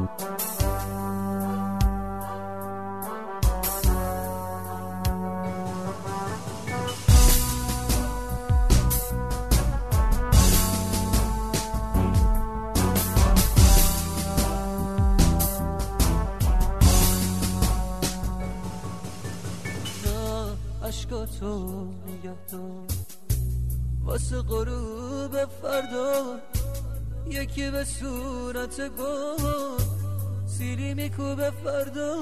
عشقاتو نگه دار واسه غروب فردا، یکی به صورت گل سیلی میکوبه فردا.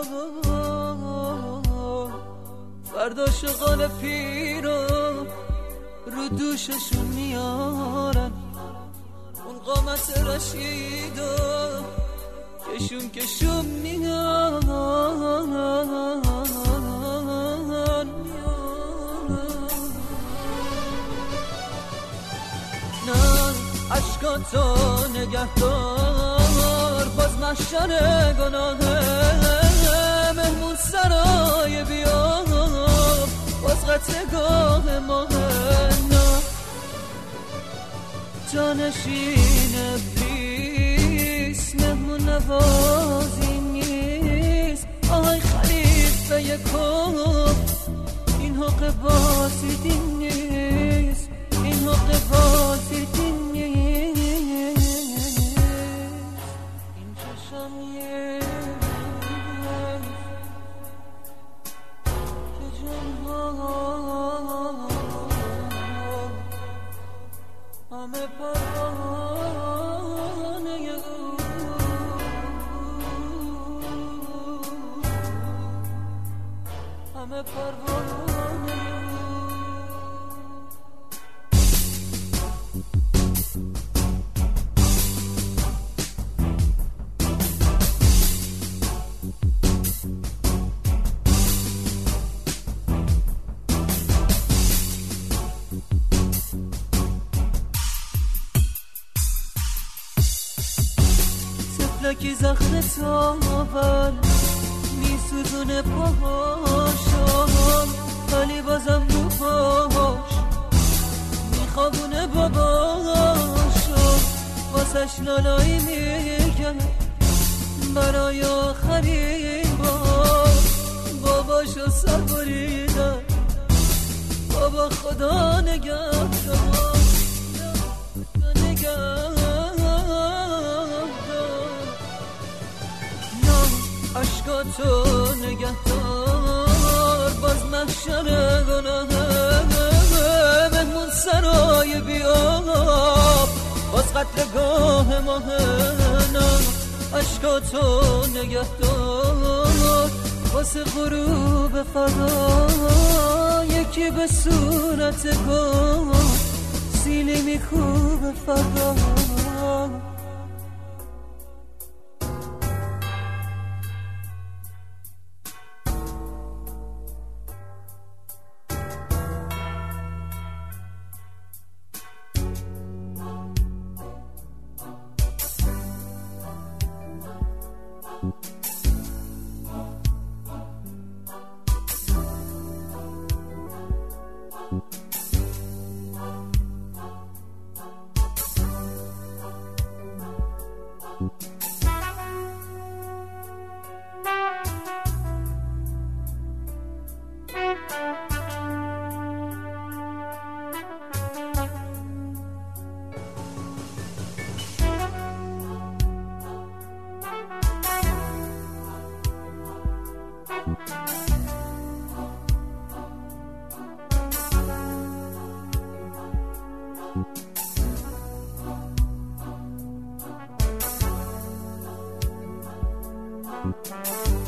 فردا شغال پیرو رو دوششون میارن، اون قامت رشیدو کشون میارن. عشقاتو نگه دار باز محشر گناهه، مهمون سرای بیا باز قطعگاه ماهه. نه جانشین ابلیس مهمون نوازی نیست. آهای خلیفه یکم این حق بازیدی نیست، این حق بازیدی نیست. همه پروانه همه پروانه لکی زخم تاول میسوزونه پاهاشم، ولی بازم رو پاهاش میخوابونه باباشم. واسش لالایی میگم برای آخرین بار، باباشو سر بریدم. بابا خدا نگهدار عشقاتو نگه دار باز محشر گناهه، مهمون سرای بیاب باز قتلگاه ماهه. نه عشقاتو نگه دار واسه غروب فردا، یکی به صورت گل سیلی میکوبه فردا. Thank you.